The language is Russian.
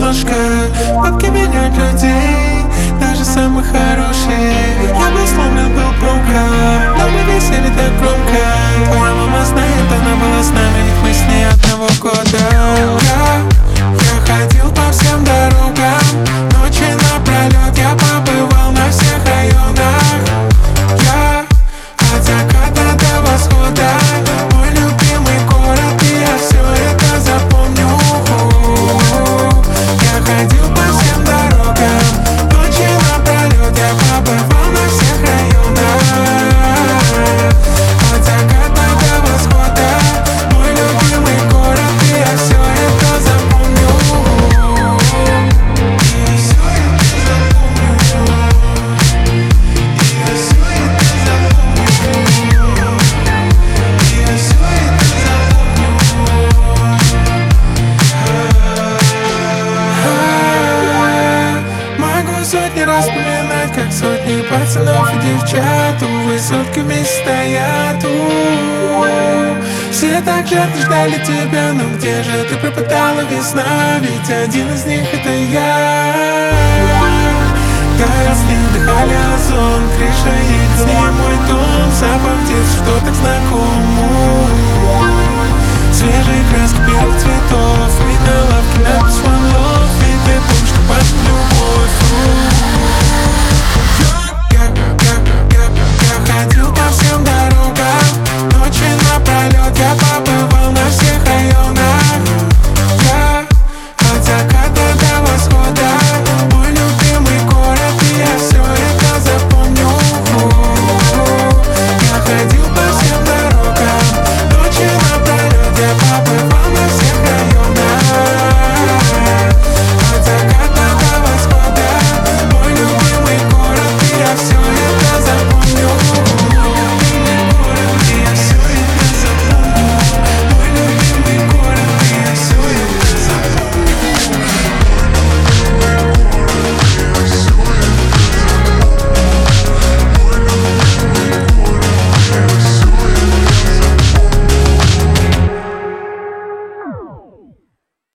немножко. Бабки меняют людей, даже самых хороших. Я был сломлен, был громко, но мы весели так громко. Твоя мама знает, она была с нами, ведь мы с ней одного года. Я ходил по всем дорогам, ночи напролет я побывал на всех районах. Я от заката до восхода, мой любимый город, и я все это запомню. Я ходил по всем дорогам, ночи напролет я побывал на всех районах. От заката до восхода, мой любимый город, и я все это запомню. Я все это запомню. Я все это запомню. Я все это запомню. Могу сотни раз вспоминать, как сотни пацанов и девчат у высотки вместе стоят. Все так жадно ждали тебя, но где же ты пропадала, весна? Ведь один из них это я.